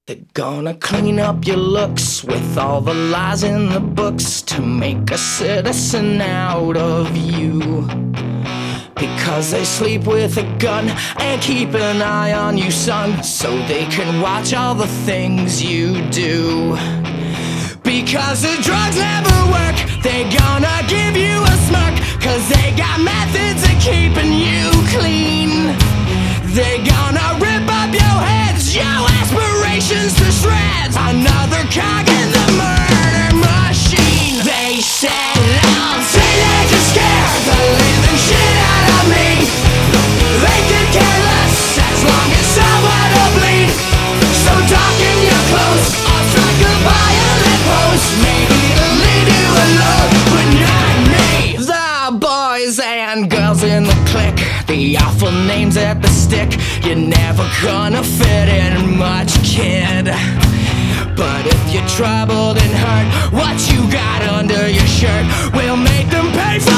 They're gonna clean up your looks with all the lies in the books to make a citizen out of you. Because they sleep with a gun and keep an eye on you, son, so they can watch all the things you do. Because the drugs never work, they gonna give you a smirk, cause they got methods of keeping you clean. They gonna rip up your heads, your aspirations to shreds, another cog in the murder machine. They said I'm teenage and scared the living shit out of me. They could care less as long as someone will bleed. So darken your clothes or strike a violent pose. Maybe it'll lead you alone, but not me. The boys and girls in the clique, the awful names at the stick. You're never gonna fit in much, kid. But if you're troubled and hurt, what you got under your shirt will make them pay for